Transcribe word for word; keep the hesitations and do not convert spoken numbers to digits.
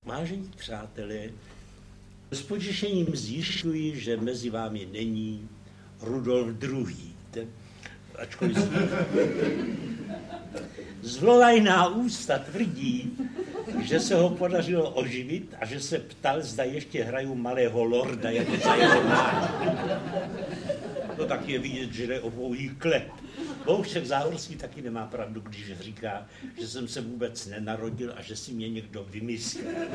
Vážení přátelé, s potěšením zjišťuji, že mezi vámi není Rudolf druhý. Ačkoliv zlolajná ústa tvrdí, že se ho podařilo oživit a že se ptal, zda ještě hraju malého lorda jako za jeho mládí. No tak je vidět, že jde o pouhý klep. Boušek Záhorský taky nemá pravdu, když říká, že jsem se vůbec nenarodil a že si mě někdo vymyslel.